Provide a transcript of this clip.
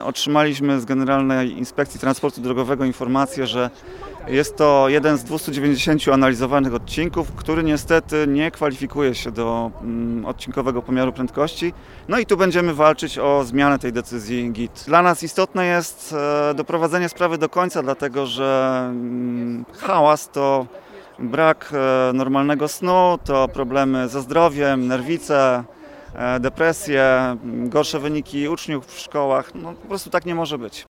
Otrzymaliśmy z Generalnej Inspekcji Transportu Drogowego informację, że jest to jeden z 290 analizowanych odcinków, który niestety nie kwalifikuje się do odcinkowego pomiaru prędkości. No i tu będziemy walczyć o zmianę tej decyzji GIT. Dla nas istotne jest doprowadzenie sprawy do końca, dlatego że hałas to brak normalnego snu, to problemy ze zdrowiem, nerwice, depresje, gorsze wyniki uczniów w szkołach. No, po prostu tak nie może być.